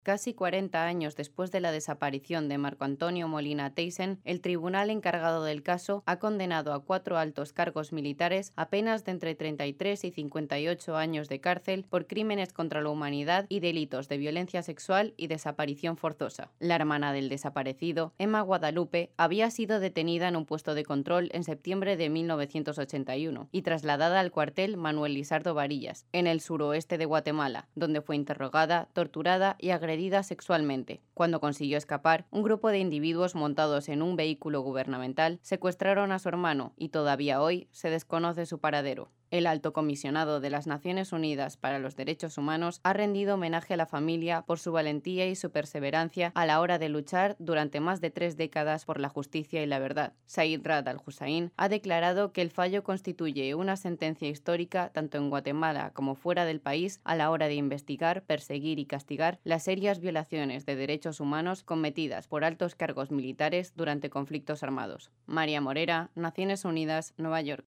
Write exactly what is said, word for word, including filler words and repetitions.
Casi cuarenta años después de la desaparición de Marco Antonio Molina Teyssen, el tribunal encargado del caso ha condenado a cuatro altos cargos militares a penas de entre treinta y tres y cincuenta y ocho años de cárcel por crímenes contra la humanidad y delitos de violencia sexual y desaparición forzosa. La hermana del desaparecido, Emma Guadalupe, había sido detenida en un puesto de control en septiembre de mil novecientos ochenta y uno y trasladada al cuartel Manuel Lizardo Varillas, en el suroeste de Guatemala, donde fue interrogada, torturada y agredida sexualmente. Cuando consiguió escapar, un grupo de individuos montados en un vehículo gubernamental secuestraron a su hermano y todavía hoy se desconoce su paradero. El alto comisionado de las Naciones Unidas para los Derechos Humanos ha rendido homenaje a la familia por su valentía y su perseverancia a la hora de luchar durante más de tres décadas por la justicia y la verdad. Said Rad al-Hussein ha declarado que el fallo constituye una sentencia histórica tanto en Guatemala como fuera del país a la hora de investigar, perseguir y castigar las serias violaciones de derechos humanos cometidas por altos cargos militares durante conflictos armados. María Morera, Naciones Unidas, Nueva York.